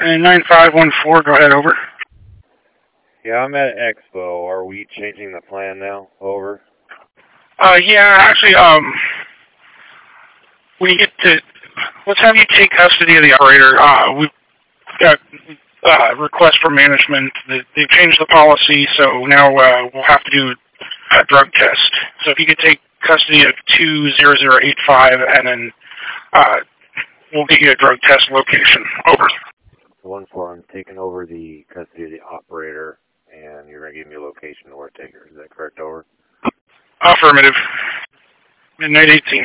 And 9514, go ahead, over. Yeah, I'm at Expo. Are we changing the plan now? Over. Yeah, actually, when you get to, let's have you take custody of the operator. We've got request for management. They've changed the policy, so now we'll have to do a drug test. So if you could take custody of 20085, and then we'll get you a drug test location. Over. 1-4, I'm taking over the custody of the operator, and you're going to give me a location to where to take her. Is that correct? Over. Affirmative. Midnight 18.